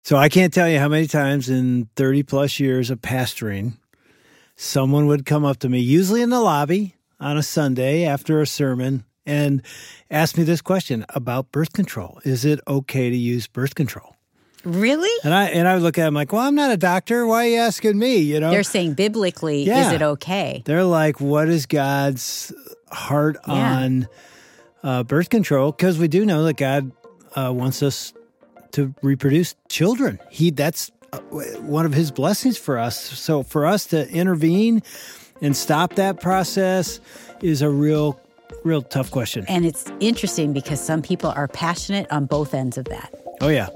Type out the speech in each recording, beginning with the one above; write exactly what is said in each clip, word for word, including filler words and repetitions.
So I can't tell you how many times in thirty plus years of pastoring, someone would come up to me, usually in the lobby on a Sunday after a sermon, and ask me this question about birth control. Is it okay to use birth control? Really? And I and I would look at them like, well, I'm not a doctor. Why are you asking me? You know, They're saying biblically, Yeah. is it okay? They're like, what is God's heart Yeah. on uh, birth control? Because we do know that God uh, wants us to reproduce children. He that's uh, one of his blessings for us. So for us to intervene and stop that process is a real, real tough question. And it's interesting because some people are passionate on both ends of that. Oh, yeah.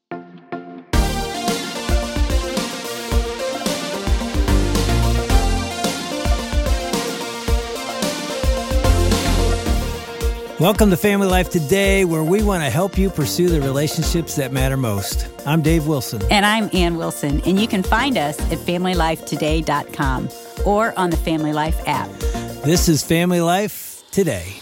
Welcome to Family Life Today, where we want to help you pursue the relationships that matter most. I'm Dave Wilson. And I'm Ann Wilson, and you can find us at family life today dot com or on the Family Life app. This is Family Life Today.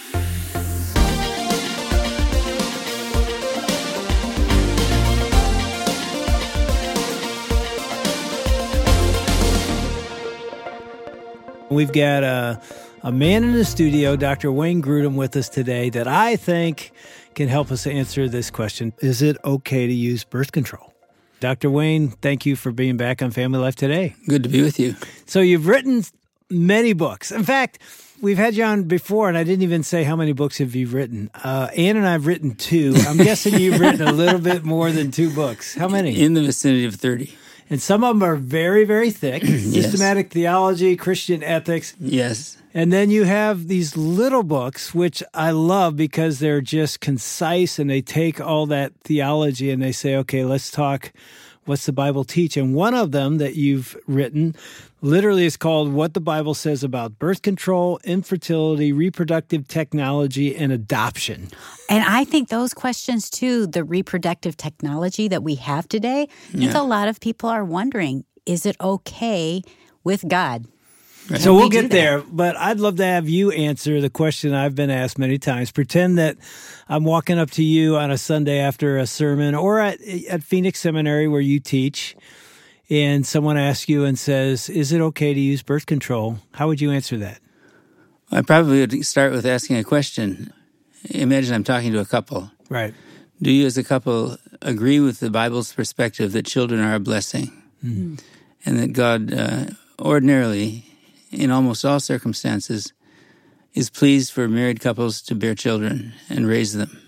We've got a, a man in the studio, Doctor Wayne Grudem, with us today that I think can help us answer this question. Is it okay to use birth control? Doctor Wayne, thank you for being back on Family Life Today. Good to be with you. So you've written many books. In fact, we've had you on before, and I didn't even say how many books have you written. Uh, Ann and I have written two. I'm guessing you've written a little bit more than two books. How many? In the vicinity of thirty. And some of them are very, very thick. Yes. Systematic theology, Christian ethics. Yes. And then you have these little books, which I love because they're just concise and they take all that theology and they say, okay, let's talk, what's the Bible teach? And one of them that you've written literally is called What the Bible Says About Birth Control, Infertility, Reproductive Technology, and Adoption. And I think those questions, too, the reproductive technology that we have today, I think Yeah. a lot of people are wondering, is it okay with God? Right. So we we'll do get that? there, but I'd love to have you answer the question I've been asked many times. Pretend that I'm walking up to you on a Sunday after a sermon or at, at Phoenix Seminary where you teach, and someone asks you and says, is it okay to use birth control? How would you answer that? I probably would start with asking a question. Imagine I'm talking to a couple. Right. Do you as a couple agree with the Bible's perspective that children are a blessing? Mm-hmm. And that God uh, ordinarily, in almost all circumstances, is pleased for married couples to bear children and raise them?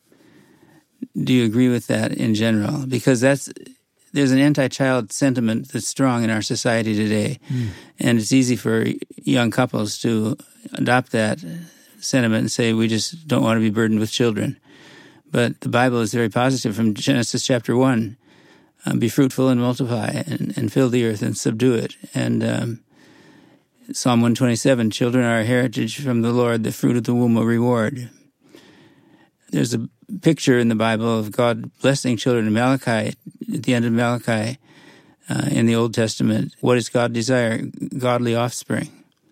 Do you agree with that in general? Because that's there's an anti-child sentiment that's strong in our society today, mm. and it's easy for young couples to adopt that sentiment and say, we just don't want to be burdened with children. But the Bible is very positive from Genesis chapter one. Um, be fruitful and multiply and, and fill the earth and subdue it. And um, Psalm one twenty-seven, children are a heritage from the Lord, the fruit of the womb a reward. There's a picture in the Bible of God blessing children in Malachi, at the end of Malachi, uh, in the Old Testament. What does God desire? Godly offspring.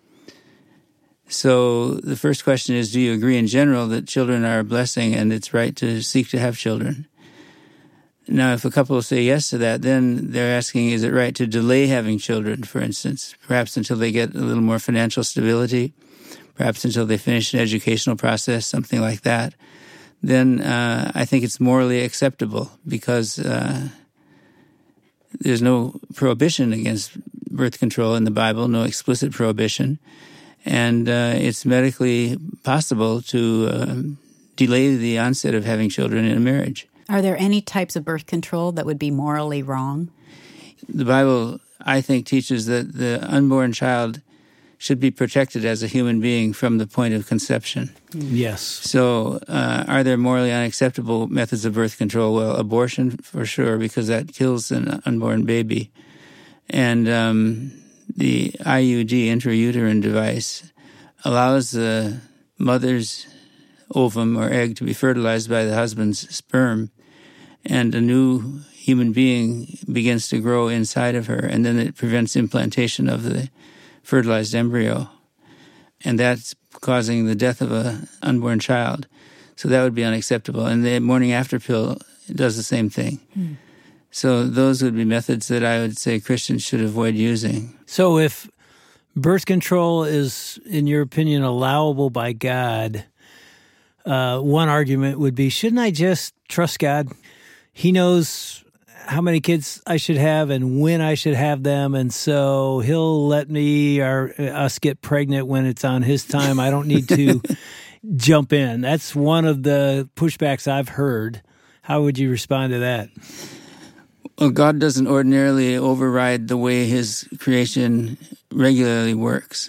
So the first question is, do you agree in general that children are a blessing and it's right to seek to have children? Now, if a couple say yes to that, then they're asking, is it right to delay having children, for instance, perhaps until they get a little more financial stability, perhaps until they finish an educational process, something like that? Then uh, I think it's morally acceptable because uh, there's no prohibition against birth control in the Bible, no explicit prohibition. And uh, it's medically possible to uh, delay the onset of having children in a marriage. Are there any types of birth control that would be morally wrong? The Bible, I think, teaches that the unborn child should be protected as a human being from the point of conception. Yes. So uh, are there morally unacceptable methods of birth control? Well, abortion, for sure, because that kills an unborn baby. And um, the I U D, intrauterine device, allows the mother's ovum or egg to be fertilized by the husband's sperm, and a new human being begins to grow inside of her, and then it prevents implantation of the fertilized embryo, and that's causing the death of an unborn child. So that would be unacceptable. And the morning after pill does the same thing. Mm. So those would be methods that I would say Christians should avoid using. So if birth control is, in your opinion, allowable by God, uh, one argument would be, shouldn't I just trust God? He knows how many kids I should have and when I should have them, and so he'll let me or us get pregnant when it's on his time. I don't need to jump in. That's one of the pushbacks I've heard. How would you respond to that? Well, God doesn't ordinarily override the way his creation regularly works.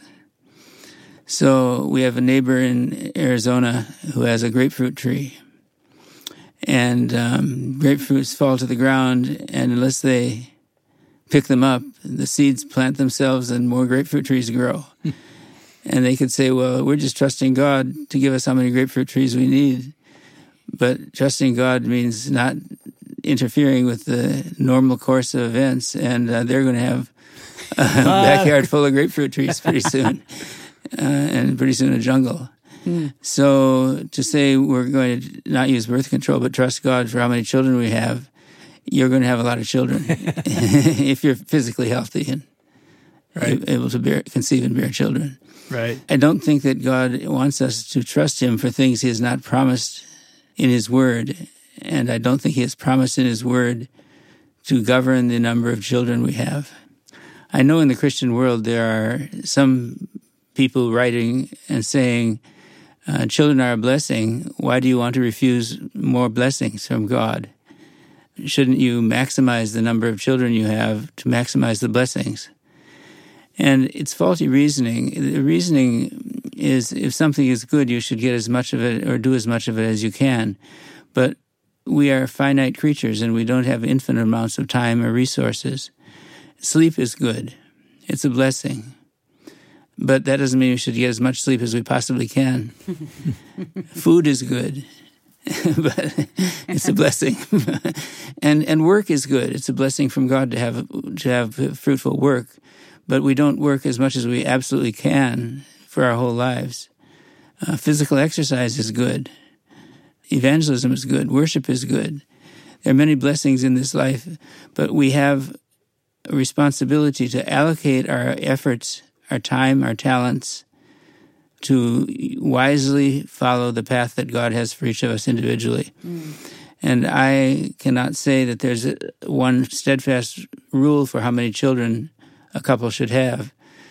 So we have a neighbor in Arizona who has a grapefruit tree. And um, grapefruits fall to the ground, and unless they pick them up, the seeds plant themselves and more grapefruit trees grow. And they could say, well, we're just trusting God to give us how many grapefruit trees we need. But trusting God means not interfering with the normal course of events, and uh, they're going to have a backyard full of grapefruit trees pretty soon, uh, and pretty soon a jungle. Mm. So to say we're going to not use birth control but trust God for how many children we have, you're going to have a lot of children if you're physically healthy and right. able to bear, conceive and bear children. Right. I don't think that God wants us to trust him for things he has not promised in his word. And I don't think he has promised in his word to govern the number of children we have. I know in the Christian world there are some people writing and saying, uh, children are a blessing. Why do you want to refuse more blessings from God? Shouldn't you maximize the number of children you have to maximize the blessings? And it's faulty reasoning. The reasoning is if something is good, you should get as much of it or do as much of it as you can. But we are finite creatures, and we don't have infinite amounts of time or resources. Sleep is good. It's a blessing. But that doesn't mean we should get as much sleep as we possibly can. Food is good, but it's a blessing. and and work is good. It's a blessing from God to have to have fruitful work. But we don't work as much as we absolutely can for our whole lives. Uh, physical exercise is good. Evangelism is good. Worship is good. There are many blessings in this life, but we have a responsibility to allocate our efforts, our time, our talents, to wisely follow the path that God has for each of us individually. Mm. And I cannot say that there's a, one steadfast rule for how many children a couple should have,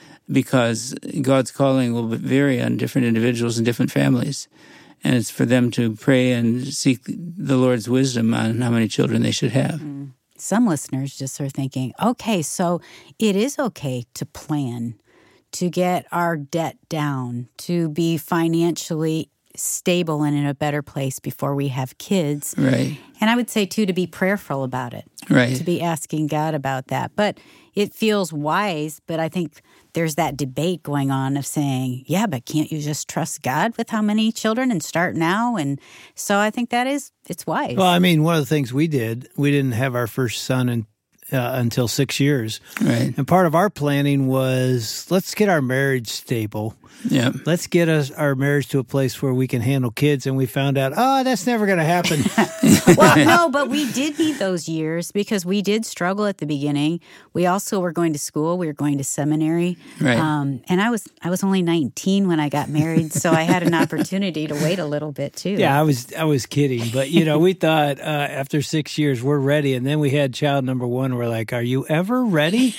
because God's calling will vary on different individuals and different families. And it's for them to pray and seek the Lord's wisdom on how many children they should have. Mm. Some listeners just are thinking, okay, so it is okay to plan, to get our debt down, to be financially stable and in a better place before we have kids. Right. And I would say, too, to be prayerful about it. Right. To be asking God about that. But it feels wise, but I think there's that debate going on of saying, yeah, but can't you just trust God with how many children and start now? And so I think that is, it's wise. Well, I mean, one of the things we did, we didn't have our first son in, uh, until six years. Right. And part of our planning was, let's get our marriage stable. Yeah. Let's get us our marriage to a place where we can handle kids. And we found out, oh, that's never going to happen. Well, no, but we did need those years because we did struggle at the beginning. We also were going to school. We were going to seminary. Right. Um, and I was I was only nineteen when I got married, so I had an opportunity to wait a little bit too. Yeah, I was I was kidding, but you know, we thought uh, after six years we're ready, and then we had child number one. We're like, are you ever ready?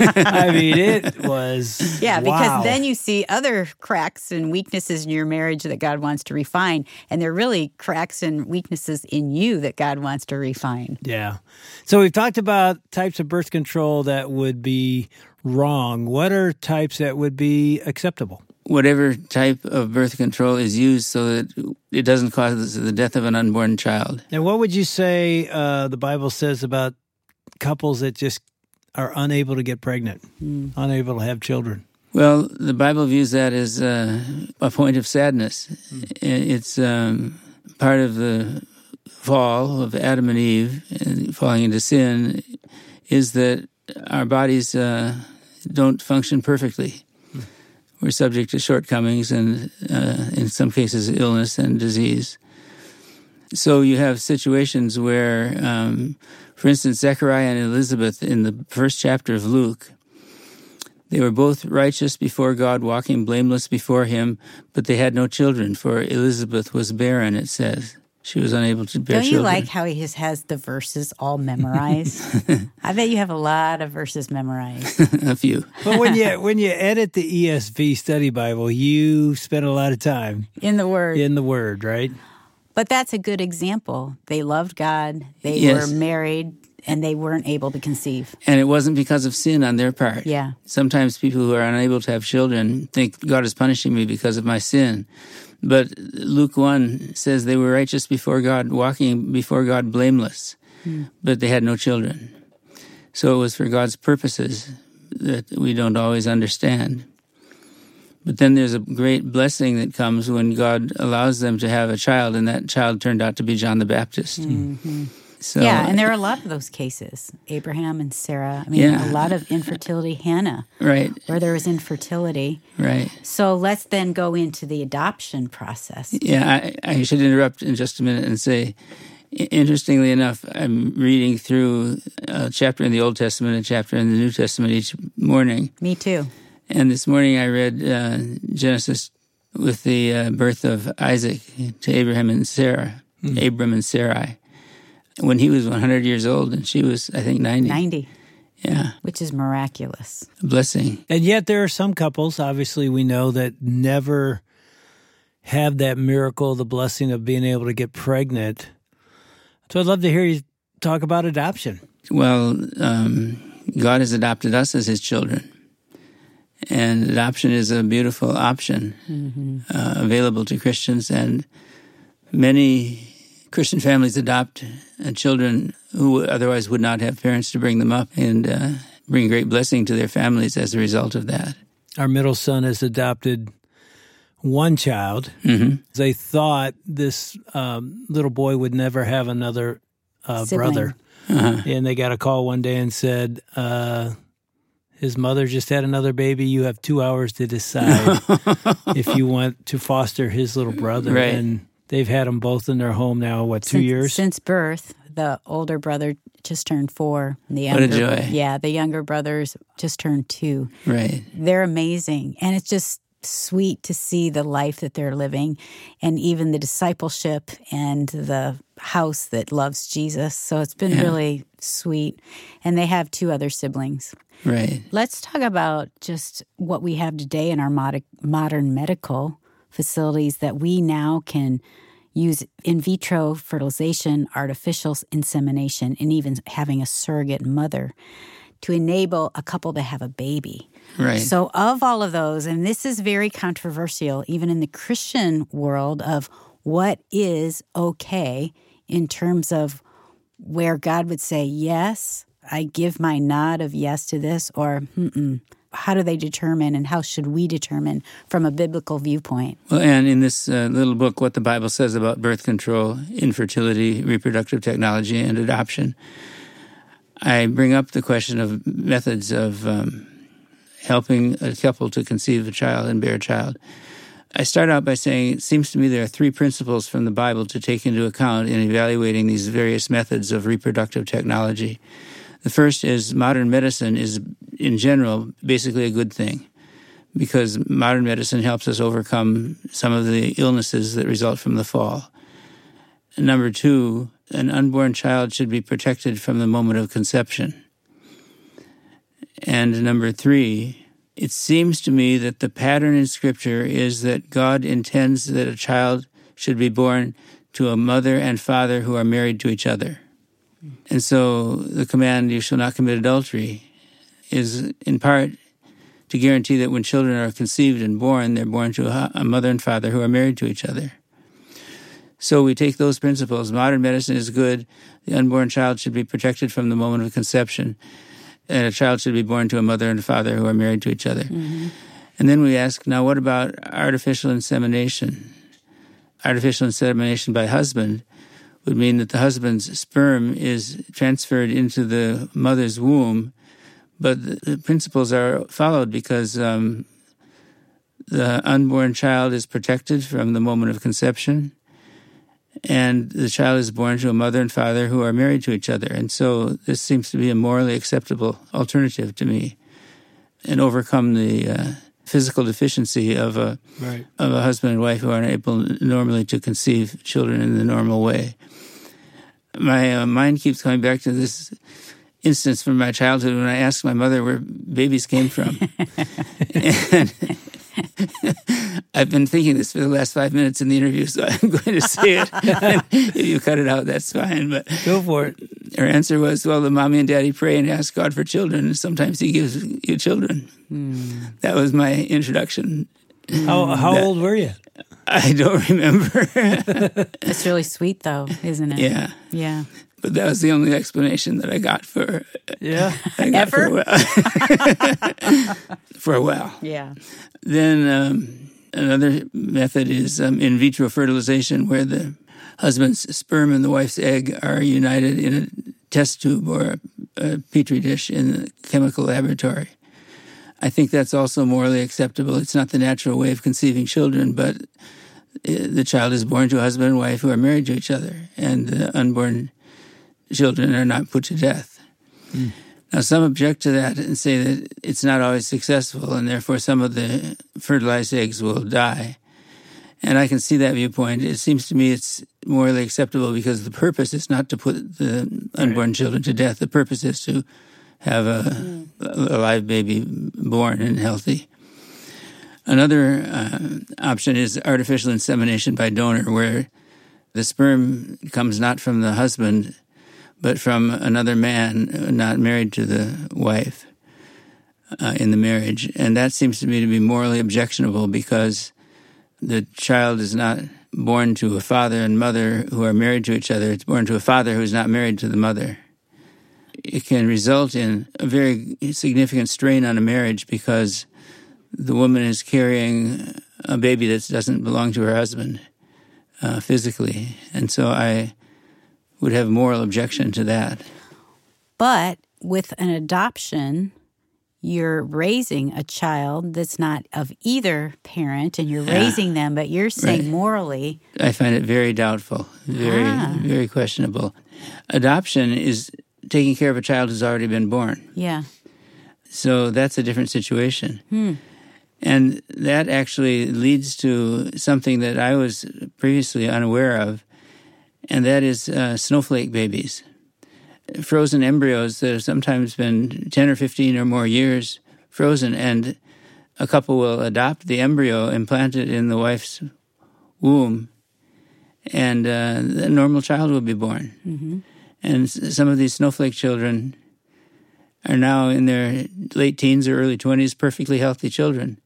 I mean, it was yeah, wow. because then you see other cracks and weaknesses in your marriage that God wants to refine, and they're really cracks and weaknesses in you that God wants to refine. Yeah. So we've talked about types of birth control that would be wrong. What are types that would be acceptable? Whatever type of birth control is used so that it doesn't cause the death of an unborn child. And what would you say uh, the Bible says about couples that just are unable to get pregnant, mm. unable to have children? Well, the Bible views that as uh, a point of sadness. Mm. It's um, part of the fall of Adam and Eve, and falling into sin, is that our bodies uh, don't function perfectly. Mm. We're subject to shortcomings and, uh, in some cases, illness and disease. So you have situations where, um, for instance, Zechariah and Elizabeth in the first chapter of Luke, they were both righteous before God, walking blameless before him, but they had no children, for Elizabeth was barren, it says. She was unable to bear Don't you children. like how he just has the verses all memorized? I bet you have a lot of verses memorized. A few. But when you when you edit the E S V Study Bible, you spend a lot of time In the Word. in the Word, right? But that's a good example. They loved God. They Yes. were married, and they weren't able to conceive. And it wasn't because of sin on their part. Yeah. Sometimes people who are unable to have children think God is punishing me because of my sin. But Luke one says they were righteous before God, walking before God blameless, mm. but they had no children. So it was for God's purposes that we don't always understand. But then there's a great blessing that comes when God allows them to have a child, and that child turned out to be John the Baptist. Mm-hmm. So, yeah, and there are a lot of those cases. Abraham and Sarah. I mean, Yeah. a lot of infertility. Hannah, right, where there was infertility. right. So let's then go into the adoption process. Yeah, I, I should interrupt in just a minute and say, i- interestingly enough, I'm reading through a chapter in the Old Testament and a chapter in the New Testament each morning. Me too. And this morning I read uh, Genesis with the uh, birth of Isaac to Abraham and Sarah, mm. Abram and Sarai, when he was one hundred years old and she was, I think, ninety. ninety. Yeah. Which is miraculous. A blessing. And yet there are some couples, obviously we know, that never have that miracle, the blessing of being able to get pregnant. So I'd love to hear you talk about adoption. Well, um, God has adopted us as his children. And adoption is a beautiful option mm-hmm. uh, available to Christians. And many Christian families adopt uh, children who otherwise would not have parents to bring them up, and uh, bring great blessing to their families as a result of that. Our middle son has adopted one child. Mm-hmm. They thought this um, little boy would never have another uh, brother. Uh-huh. And they got a call one day and said, uh, his mother just had another baby. You have two hours to decide if you want to foster his little brother. Right. And they've had them both in their home now, what, two since, years? Since birth. The older brother just turned four. And the What younger, a joy. Yeah, the younger brothers just turned two. Right. They're amazing. And it's just sweet to see the life that they're living, and even the discipleship and the house that loves Jesus. So it's been Yeah. really sweet. And they have two other siblings. Right. Let's talk about just what we have today in our mod- modern medical facilities, that we now can use in vitro fertilization, artificial insemination, and even having a surrogate mother to enable a couple to have a baby. Right. So of all of those, and this is very controversial, even in the Christian world, of what is okay in terms of where God would say, yes, I give my nod of yes to this, or mm-mm. How do they determine, and how should we determine from a biblical viewpoint? Well, and in this uh, little book, What the Bible Says About Birth Control, Infertility, Reproductive Technology, and Adoption, I bring up the question of methods of um, helping a couple to conceive a child and bear a child. I start out by saying it seems to me there are three principles from the Bible to take into account in evaluating these various methods of reproductive technology. The first is modern medicine is, in general, basically a good thing, because modern medicine helps us overcome some of the illnesses that result from the fall. And number two, an unborn child should be protected from the moment of conception. And number three, it seems to me that the pattern in Scripture is that God intends that a child should be born to a mother and father who are married to each other. And so the command, you shall not commit adultery, is in part to guarantee that when children are conceived and born, they're born to a, a mother and father who are married to each other. So we take those principles. Modern medicine is good. The unborn child should be protected from the moment of conception. And a child should be born to a mother and a father who are married to each other. Mm-hmm. And then we ask, now what about artificial insemination? Artificial insemination by husband would mean that the husband's sperm is transferred into the mother's womb, but the, the principles are followed because um, the unborn child is protected from the moment of conception, and the child is born to a mother and father who are married to each other. And so this seems to be a morally acceptable alternative to me, and overcome the uh, physical deficiency of a right. of a husband and wife who aren't able normally to conceive children in the normal way. My uh, mind keeps coming back to this instance from my childhood when I asked my mother where babies came from. And I've been thinking this for the last five minutes in the interview, so I'm going to say it. If you cut it out, that's fine. But go for it. Her answer was, well, the mommy and daddy pray and ask God for children, and sometimes he gives you children. Mm. That was my introduction. How, how that, old were you? I don't remember. It's really sweet, though, isn't it? Yeah. Yeah. But that was the only explanation that I got for yeah I got ever for a while. For a while. Yeah. Then um, another method is um, in vitro fertilization, where the husband's sperm and the wife's egg are united in a test tube or a, a petri dish in a chemical laboratory. I think that's also morally acceptable. It's not the natural way of conceiving children, but the child is born to a husband and wife who are married to each other, and the unborn children are not put to death. Mm. Now, some object to that and say that it's not always successful, and therefore some of the fertilized eggs will die. And I can see that viewpoint. It seems to me it's morally acceptable because the purpose is not to put the unborn right. children to death. The purpose is to have a, mm. a live baby born and healthy. Another uh, option is artificial insemination by donor, where the sperm comes not from the husband, but from another man not married to the wife uh, in the marriage. And that seems to me to be morally objectionable because the child is not born to a father and mother who are married to each other. It's born to a father who's not married to the mother. It can result in a very significant strain on a marriage because the woman is carrying a baby that doesn't belong to her husband uh, physically. And so I would have moral objection to that. But with an adoption, you're raising a child that's not of either parent, and you're yeah. raising them, but you're saying right. morally. I find it very doubtful, very, ah. very questionable. Adoption is taking care of a child who's already been born. Yeah. So that's a different situation. Hmm. And that actually leads to something that I was previously unaware of, and that is uh, snowflake babies. Frozen embryos that have sometimes been ten or fifteen or more years frozen, and a couple will adopt the embryo, implant it in the wife's womb, and uh, a normal child will be born. Mm-hmm. And some of these snowflake children are now in their late teens or early twenties, perfectly healthy children,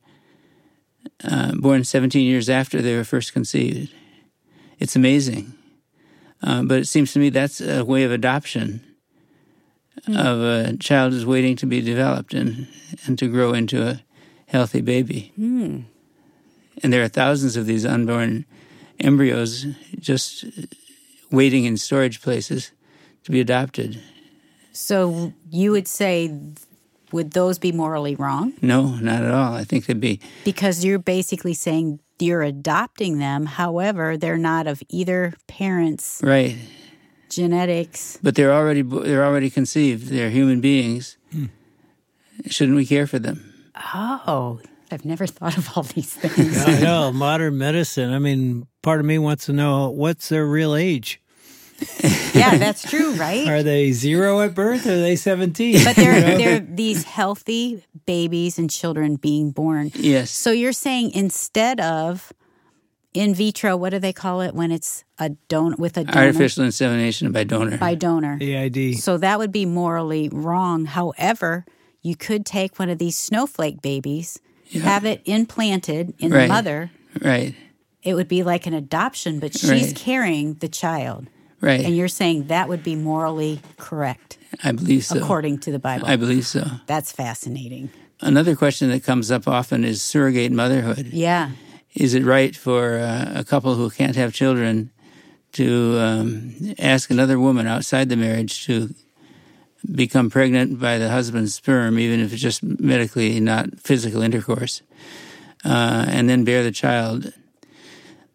uh, born seventeen years after they were first conceived. It's amazing. Uh, but it seems to me that's a way of adoption mm. of a child who's waiting to be developed and, and to grow into a healthy baby. Mm. And there are thousands of these unborn embryos just waiting in storage places to be adopted. So you would say, would those be morally wrong? No, not at all. I think they'd be... Because you're basically saying you're adopting them, however, they're not of either parent's right. genetics. But they're already they're already conceived. They're human beings. Hmm. Shouldn't we care for them? Oh, I've never thought of all these things. Yeah, I know, modern medicine. I mean, part of me wants to know, what's their real age? Yeah, that's true, right? Are they zero at birth or are they seventeen? But they're, you know? they're these healthy babies and children being born. Yes. So you're saying instead of in vitro, what do they call it when it's a don- with a donor? Artificial insemination by donor. By donor. A I D. So that would be morally wrong. However, you could take one of these snowflake babies, yeah. have it implanted in right. the mother. Right. It would be like an adoption, but she's right. carrying the child. Right. And you're saying that would be morally correct. I believe so. According to the Bible. I believe so. That's fascinating. Another question that comes up often is surrogate motherhood. Yeah. Is it right for uh, a couple who can't have children to um, ask another woman outside the marriage to become pregnant by the husband's sperm, even if it's just medically not physical intercourse, uh, and then bear the child?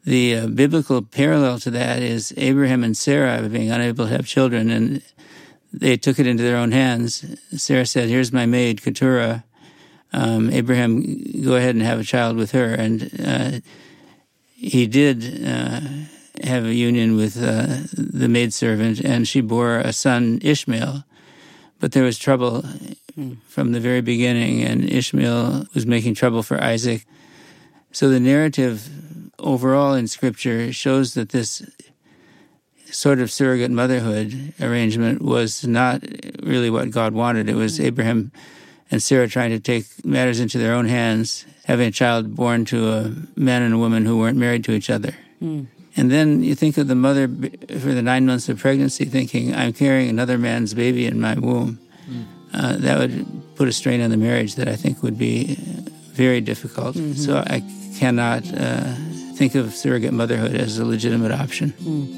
The uh, biblical parallel to that is Abraham and Sarah being unable to have children, and they took it into their own hands. Sarah said, "Here's my maid, Keturah. Um, Abraham, go ahead and have a child with her." And uh, he did uh, have a union with uh, the maidservant, and she bore a son, Ishmael. But there was trouble mm. from the very beginning, and Ishmael was making trouble for Isaac. So the narrative overall in Scripture shows that this sort of surrogate motherhood arrangement was not really what God wanted. It was mm. Abraham and Sarah trying to take matters into their own hands, having a child born to a man and a woman who weren't married to each other. Mm. And then you think of the mother for the nine months of pregnancy thinking, I'm carrying another man's baby in my womb. Mm. Uh, that would put a strain on the marriage that I think would be very difficult. Mm-hmm. So I cannot uh, think of surrogate motherhood as a legitimate option. Mm.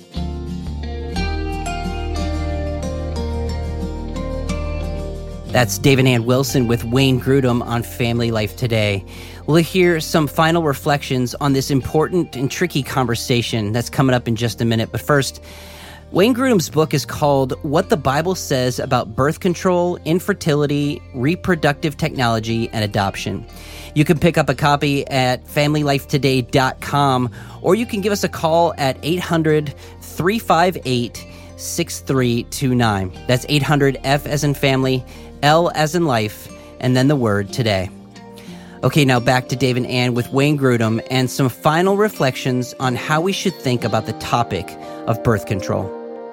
That's David Ann Wilson with Wayne Grudem on Family Life Today. We'll hear some final reflections on this important and tricky conversation that's coming up in just a minute. But first, Wayne Grudem's book is called What the Bible Says About Birth Control, Infertility, Reproductive Technology, and Adoption. You can pick up a copy at family life today dot com, or you can give us a call at eight hundred, three five eight, six three two nine. That's eight hundred F as in family, L as in life, and then the word today. Okay, now back to Dave and Ann with Wayne Grudem and some final reflections on how we should think about the topic of birth control.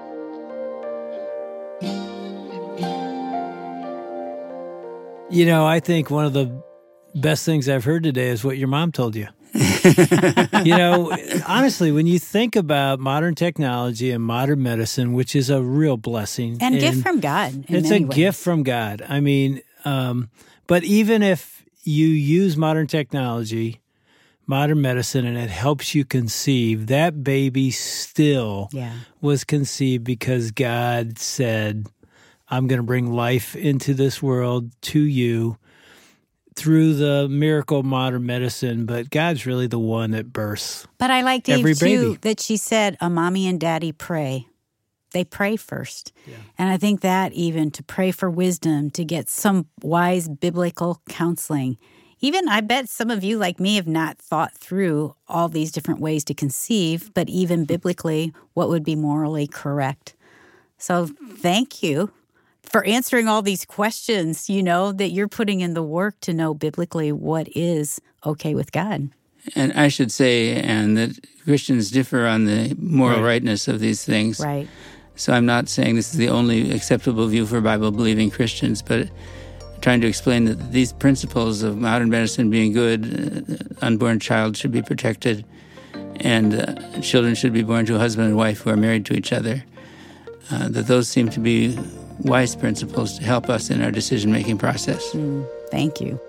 You know, I think one of the best things I've heard today is what your mom told you. You know, honestly, when you think about modern technology and modern medicine, which is a real blessing. And, and gift from God. It's a ways. gift from God. I mean, um, but even if you use modern technology, modern medicine, and it helps you conceive, that baby still yeah. was conceived because God said, I'm going to bring life into this world to you through the miracle of modern medicine, but God's really the one that births. But I like Dave, every too, baby. that she said, a mommy and daddy pray. They pray first. Yeah. And I think that even to pray for wisdom, to get some wise biblical counseling. Even I bet some of you like me have not thought through all these different ways to conceive, but even biblically, what would be morally correct. So thank you for answering all these questions, you know, that you're putting in the work to know biblically what is okay with God. And I should say, and that Christians differ on the moral right. rightness of these things. Right. So I'm not saying this is the only acceptable view for Bible-believing Christians, but trying to explain that these principles of modern medicine being good, uh, unborn child should be protected, and uh, children should be born to a husband and wife who are married to each other, uh, that those seem to be wise principles to help us in our decision-making process. Mm, thank you.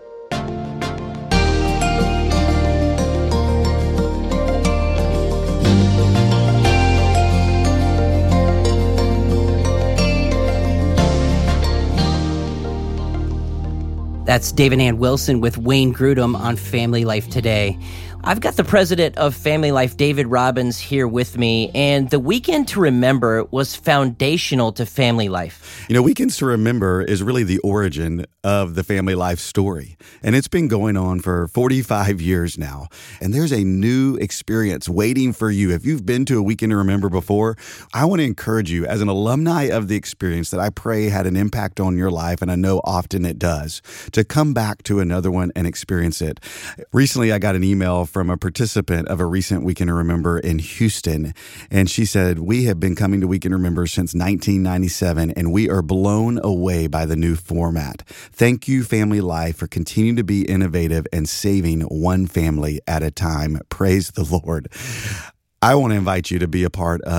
That's Dave and Ann Wilson with Wayne Grudem on Family Life Today. I've got the president of Family Life, David Robbins, here with me, and the Weekend to Remember was foundational to Family Life. You know, Weekends to Remember is really the origin of the Family Life story, and it's been going on for forty-five years now, and there's a new experience waiting for you. If you've been to a Weekend to Remember before, I want to encourage you, as an alumni of the experience that I pray had an impact on your life, and I know often it does, to come back to another one and experience it. Recently, I got an email from a participant of a recent Weekend to Remember in Houston. And she said, we have been coming to Weekend to Remember since nineteen ninety-seven, and we are blown away by the new format. Thank you, Family Life, for continuing to be innovative and saving one family at a time. Praise the Lord. I want to invite you to be a part of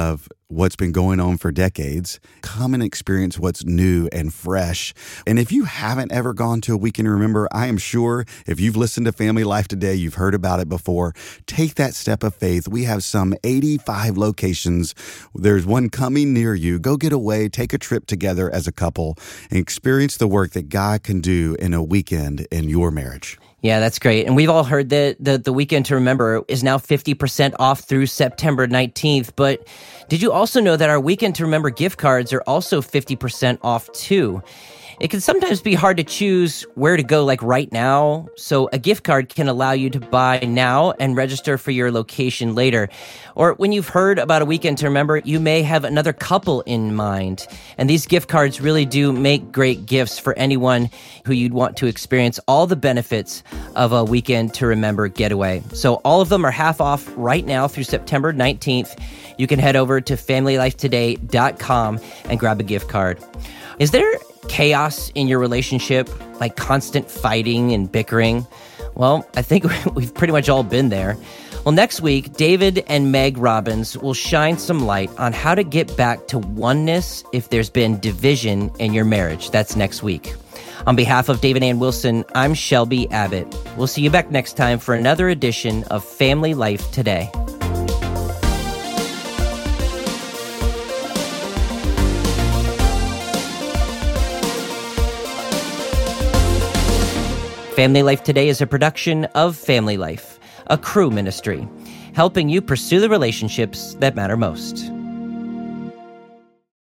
what's been going on for decades. Come and experience what's new and fresh. And if you haven't ever gone to a Weekend to Remember, I am sure if you've listened to Family Life Today, you've heard about it before. Take that step of faith. We have some eighty-five locations. There's one coming near you. Go get away, take a trip together as a couple, and experience the work that God can do in a weekend in your marriage. Yeah, that's great. And we've all heard that the, the Weekend to Remember is now fifty percent off through September nineteenth. But did you also know that our Weekend to Remember gift cards are also fifty percent off too? It can sometimes be hard to choose where to go, like right now. So a gift card can allow you to buy now and register for your location later. Or when you've heard about a Weekend to Remember, you may have another couple in mind. And these gift cards really do make great gifts for anyone who you'd want to experience all the benefits of a Weekend to Remember getaway. So all of them are half off right now through September nineteenth. You can head over to family life today dot com and grab a gift card. Is there chaos in your relationship, like constant fighting and bickering? Well, I think we've pretty much all been there. Well, next week, David and Meg Robbins will shine some light on how to get back to oneness if there's been division in your marriage. That's next week. On behalf of David Ann Wilson, I'm Shelby Abbott. We'll see you back next time for another edition of Family Life Today. Family Life Today is a production of Family Life, a Cru ministry, helping you pursue the relationships that matter most.